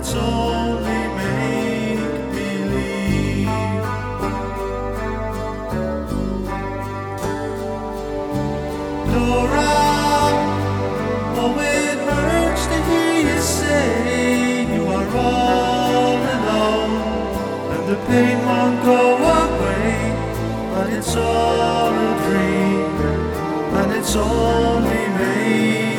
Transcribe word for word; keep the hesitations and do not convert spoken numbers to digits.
it's only make-believe. Dora, oh it hurts to hear you say you are all alone, and the pain won't go away, but it's all a dream, and it's only made